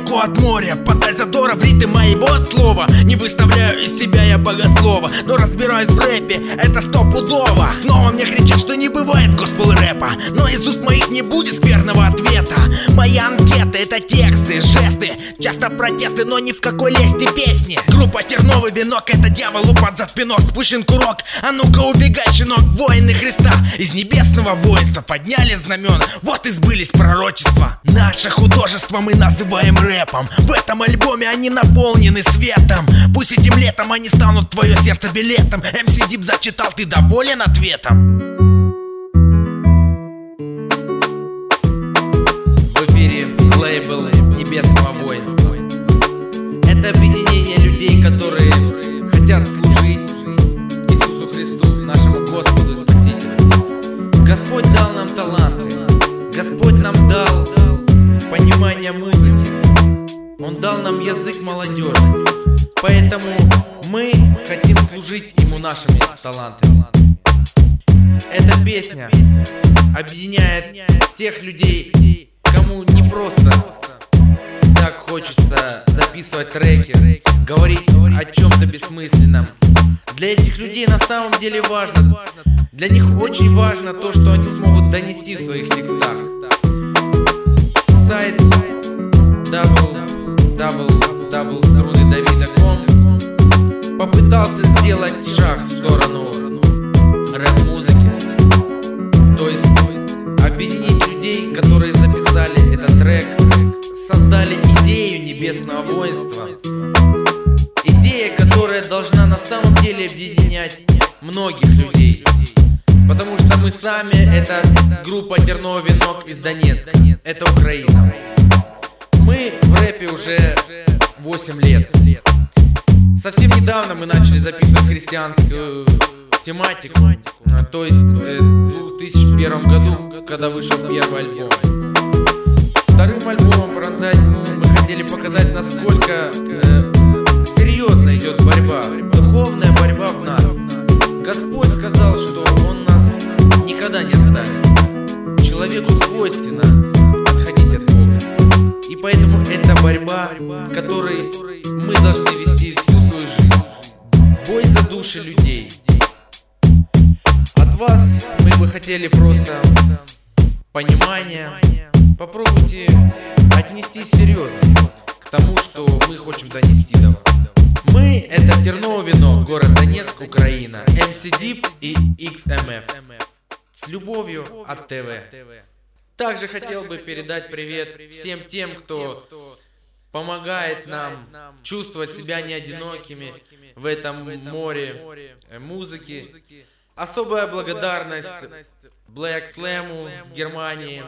далеко от моря. Подай задора в ритм моего слова. Не выставляю из себя я богослова, но разбираюсь в рэпе, это стопудово. Снова мне кричат, что не бывает госпел рэпа, но из уст моих не будет скверного ответа. Мои анкеты — это тексты, жесты, часто протесты, но ни в какой лести песни. Группа Терновый Венок — это дьяволу под зад пинок. Спущен курок, а ну-ка убегай, щенок. Воины Христа из небесного воинства подняли знамена, вот и сбылись пророчества. Наше художество мы называем рэпом. В этом альбоме они наполнены светом. Пусть этим летом они станут в твое сердце билетом. MC Deep зачитал, ты доволен ответом? В эфире лейбл Небесного воинства. Это объединение людей, которые хотят служить Иисусу Христу, нашему Господу и Спасителю. Господь дал нам таланты, Господь нам дал понимание музыки, Он дал нам язык молодежи. Поэтому мы хотим служить Ему нашими талантами. Эта песня объединяет тех людей, кому не просто так хочется записывать треки, говорить о чем-то бессмысленном. Для этих людей на самом деле важно, для них очень важно то, что они смогут донести в своих текстах. Сайт www.strunydavida.com попытался сделать шаг в сторону рэп-музыки, то есть объединить людей, которые записали этот трек, создали идею Небесного воинства. Идея, которая должна на самом деле объединять многих людей. Потому что мы сами — это группа Терновый Венок из Донецка, это Украина. Мы в рэпе уже 8 лет. Совсем недавно мы начали записывать христианскую тематику, то есть в 2001 году, когда вышел первый альбом. Вторым альбомом «Пронзать» мы хотели показать, насколько серьезно идет борьба, духовная борьба в нас. Господь сказал, что Он нас никогда не оставит. Человеку свойственно отходить от Бога. И поэтому это борьба, которой мы должны вести всю свою жизнь. Бой за души людей. От вас мы бы хотели просто понимания. Попробуйте отнестись серьезно к тому, что мы хотим донести до вас. Мы — это Терновый Венок, город Донецк, Украина, MC Deep и XMF. С любовью от ТВ. Также хотел бы передать привет всем тем, кто помогает нам чувствовать себя не одинокими в этом море музыки. Особая благодарность Black Slam с Германии,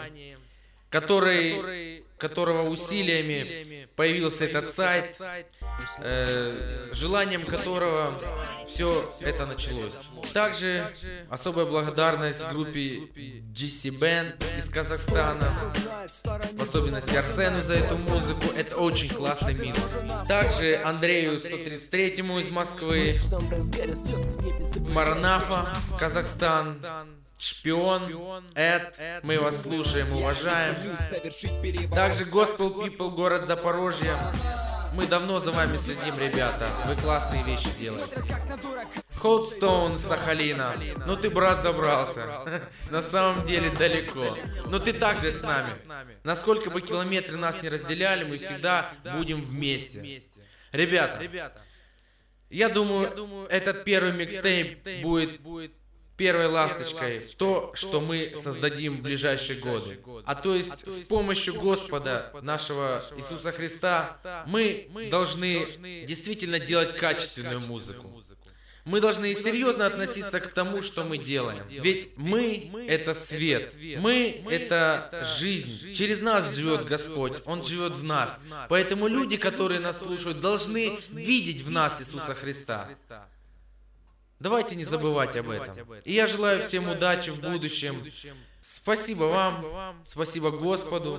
которого усилиями появился этот сайт, желанием которого все это началось. Также особая благодарность группе GC Band из Казахстана, в особенности Арсену за эту музыку, это очень классный микс. Также Андрею 133 из Москвы, Маранафа, Казахстан, Шпион, Эд, мы вас слушаем, уважаем. Также Gospel People, город Запорожье. Мы давно за вами следим, ребята. Вы классные вещи делаете. Hot Stone, Сахалина. Ну ты, брат, забрался. На самом деле далеко. Но ты также с нами. Насколько бы километры нас не разделяли, мы всегда будем вместе. Ребята, я думаю, этот первый микстейп будет первой ласточкой в то, что мы создадим в ближайшие годы. А то есть с помощью Господа нашего Иисуса Христа мы должны действительно делать качественную музыку. Мы должны серьезно относиться к тому, что мы делаем. Ведь мы — это свет, мы — это жизнь. Через нас живет Господь, Он живет в нас. Поэтому люди, которые нас слушают, должны видеть в нас Иисуса Христа. Давайте не забывать об этом. И я желаю всем удачи в будущем. Спасибо вам, спасибо Господу.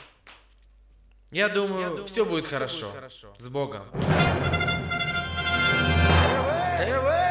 Я думаю, все будет хорошо. С Богом. ТВ!